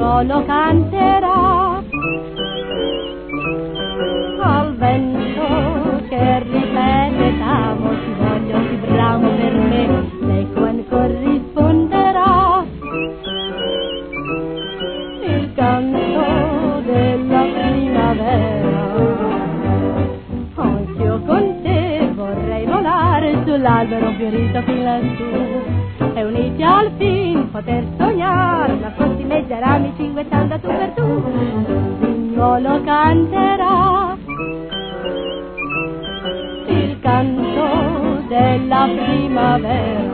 figliolo canterà al vento che ripete t'amo, ti voglio, ti bramo per me, l'eco corrisponderà. Il canto della primavera, anch'io con te vorrei volare sull'albero fiorito fin lassù e uniti al fin poter sognare nascosti mezzi rami cinguettando tu per tu. Figliuolo canterà il canto della primavera.